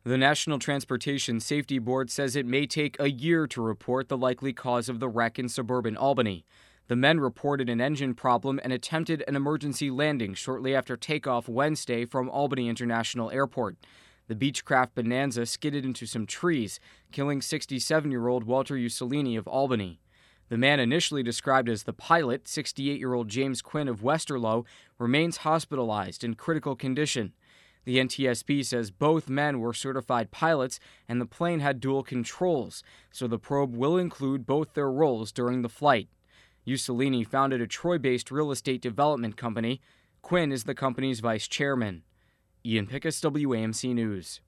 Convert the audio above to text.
The National Transportation Safety Board says it may take a year to report the likely cause of the wreck in suburban Albany. The men reported an engine problem and attempted an emergency landing shortly after takeoff Wednesday from Albany International Airport. The Beechcraft Bonanza skidded into some trees, killing 67-year-old Walter Usolini of Albany. The man initially described as the pilot, 68-year-old James Quinn of Westerlo, remains hospitalized in critical condition. The NTSB says both men were certified pilots and the plane had dual controls, so the probe will include both their roles during the flight. Usolini founded a Troy-based real estate development company. Quinn is the company's vice chairman. Ian Pickus, WAMC News.